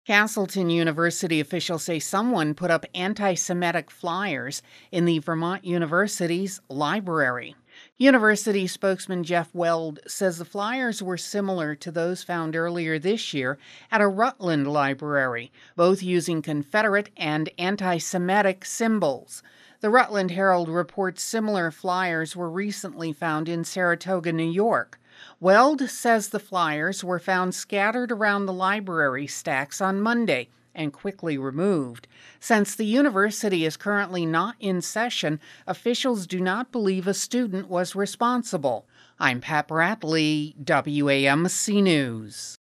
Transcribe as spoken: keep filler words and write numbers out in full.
Castleton University officials say someone put up anti-Semitic flyers in the Vermont University's library. University spokesman Jeff Weld says the flyers were similar to those found earlier this year at a Rutland library, both using Confederate and anti-Semitic symbols. The Rutland Herald reports similar flyers were recently found in Saratoga, New York. Weld says the flyers were found scattered around the library stacks on Monday and quickly removed. Since the university is currently not in session, officials do not believe a student was responsible. I'm Pat Bradley, W A M C News.